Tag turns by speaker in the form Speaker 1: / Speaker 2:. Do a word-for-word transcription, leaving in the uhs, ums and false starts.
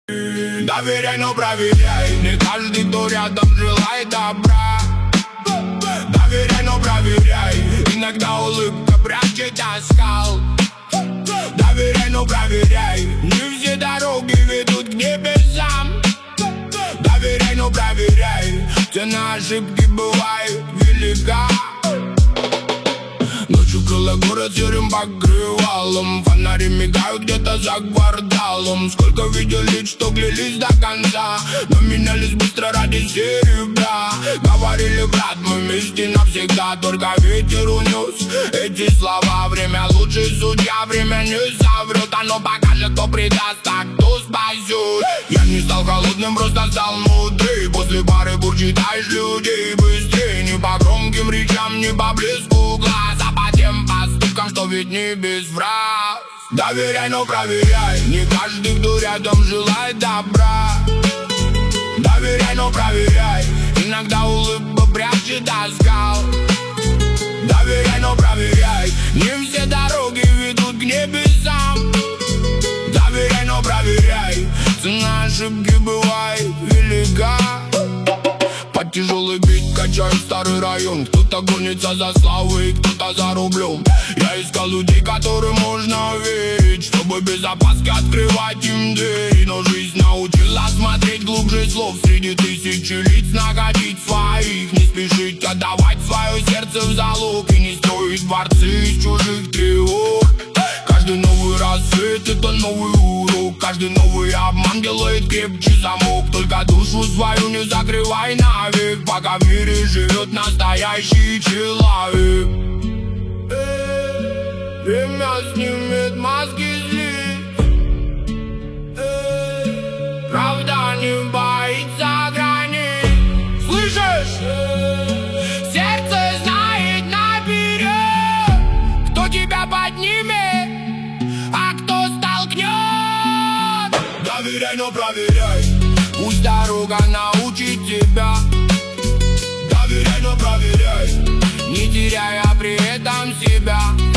Speaker 1: Доверяй, но проверяй. Не каждый, кто рядом, желает добра. Доверяй, но проверяй. Иногда улыбка прячет оскал. Доверяй, но проверяй. Не все дороги ведут к небесам. Доверяй, но проверяй. Цена ошибки бывает велика. Ночью крыла город серым покрывалом. Фонари мигают где-то за кварталом. Сколько видел лиц, что клялись до конца, но менялись быстро ради серебра. Говорили, брат, мы вместе навсегда. Только ветер унес эти слова. Время лучший судья, время не соврет. Оно покажет, кто предаст, а кто спасет. Я не стал холодным, просто стал мудрый. После пары бур читаешь людей быстрее. Не по громким речам, не по блеску глаз, а по тем поступкам, что ведь не без фраз. Доверяй, но проверяй. Не каждый, кто рядом, желает добра. Доверяй, но проверяй. Иногда улыбка прячет оскал. Доверяй, но проверяй. Не все дороги ведут к небесам. Доверяй, но проверяй. Цена ошибки бывает велика. Под тяжелый бит качает старый район. Кто-то гонится за славой, кто-то за рублем. Я искал людей, которым можно верить, чтобы без опаски открывать им двери. Но жизнь научила смотреть глубже слов. Среди тысячи лиц находить своих. Не спешить отдавать свое сердце в залог. И не строить дворцы из чужих тревог. Каждый новый рассвет — это новый урок. Каждый новый обман делает крепче замок. Только душу свою не закрывай навек, пока в мире живет настоящий человек. Эй, время снимет маски злит. Эй, правда не боится границ. Слышишь? Сердце знает наперед, кто тебя поднимет, доверяй, но проверяй. Пусть дорога научит тебя. Доверяй, но проверяй. Не теряя при этом себя.